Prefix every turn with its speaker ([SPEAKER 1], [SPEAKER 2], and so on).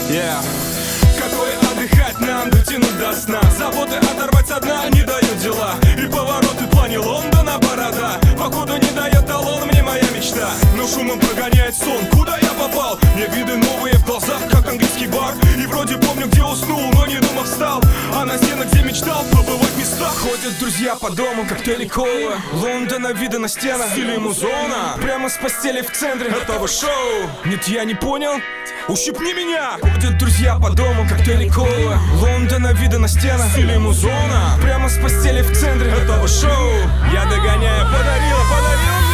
[SPEAKER 1] Yeah. Готовы отдыхать нам, дотянуть до сна. Заботы оторвать со дна не дают дела. И повороты в плане Лондона борода. Походу не дает талон мне моя мечта. Но шумом прогоняет сон, куда я попал? Мне виды новые в глазах, как английский бар. И вроде помню, где уснул, но не дома встал. А на стенах, где мечтал побывать в местах. Ходят друзья по дому, коктейли колы. Лондона виды на стенах или музона. Прямо с постели в центре этого шоу. Нет, я не понял, ущипни меня. Ходят друзья по дому, коктейли колы. Лондона виды на стенах или музона. Прямо с постели в центре этого шоу. Я догоняю, подарила